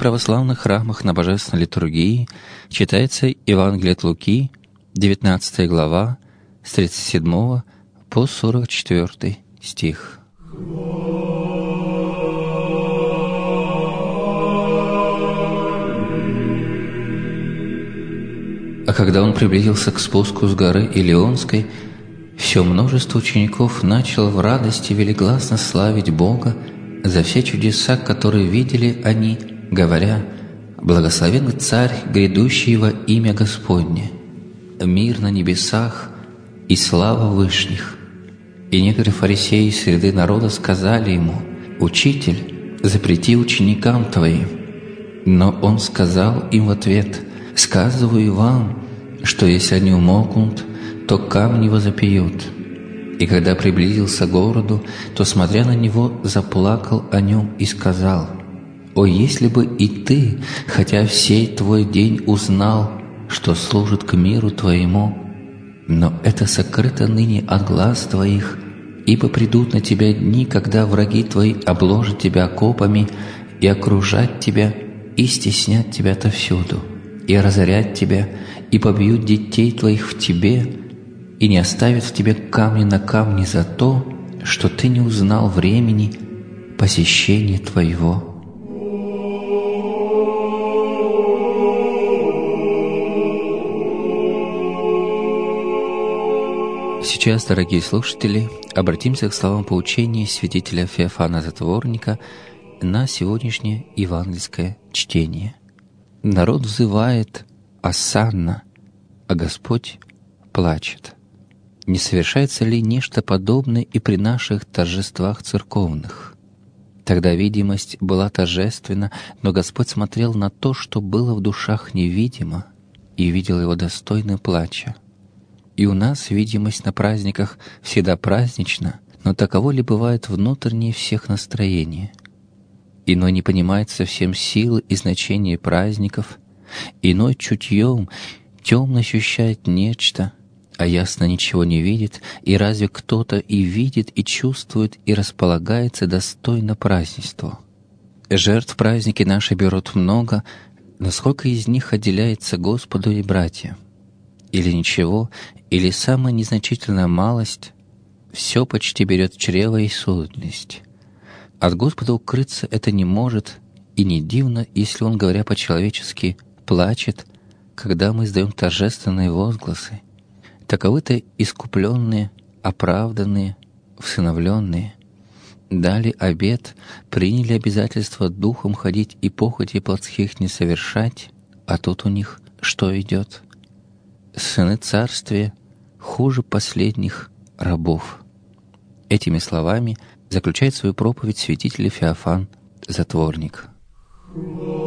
православных храмах на Божественной литургии читается Евангелие от Луки, 19 глава, с 37 по 44 стих. А когда он приблизился к спуску с горы Илионской, все множество учеников начало в радости велигласно славить Бога за все чудеса, которые видели они, говоря: «Благословен Царь, грядущий во имя Господне, мир на небесах и слава в вышних». И некоторые фарисеи из среды народа сказали ему: «Учитель, запрети ученикам твоим». Но он сказал им в ответ: «Сказываю вам, что если они умолкнут, то камни возопьют». И когда приблизился к городу, то, смотря на него, заплакал о нем и сказал: «О, если бы и ты, хотя всей твой день узнал, что служит к миру твоему, но это сокрыто ныне от глаз твоих, ибо придут на тебя дни, когда враги твои обложат тебя окопами и окружат тебя, и стеснят тебя отовсюду, и разорят тебя, и побьют детей твоих в тебе, и не оставят в тебе камня на камне за то, что ты не узнал времени посещения твоего». Сейчас, дорогие слушатели, обратимся к словам поучения святителя Феофана Затворника на сегодняшнее евангельское чтение. Народ взывает осанна, а Господь плачет. Не совершается ли нечто подобное и при наших торжествах церковных? Тогда видимость была торжественна, но Господь смотрел на то, что было в душах невидимо, и видел его достойным плача. И у нас видимость на праздниках всегда празднична, но таково ли бывает внутреннее всех настроение? Иной не понимает совсем силы и значения праздников, иной чутьем темно ощущает нечто, а ясно ничего не видит, и разве кто-то и видит, и чувствует, и располагается достойно празднеству? Жертв праздники наши берут много, но сколько из них отделяется Господу и братьям? Или ничего, или самая незначительная малость, все почти берет чрево и суетность. От Господа укрыться это не может, и не дивно, если Он, говоря по-человечески, плачет, когда мы издаем торжественные возгласы. Таковы-то искупленные, оправданные, всыновленные. Дали обет, приняли обязательство духом ходить и похоти плотских не совершать, а тут у них что идет? Сыны царствия хуже последних рабов. Этими словами заключает свою проповедь святитель Феофан Затворник.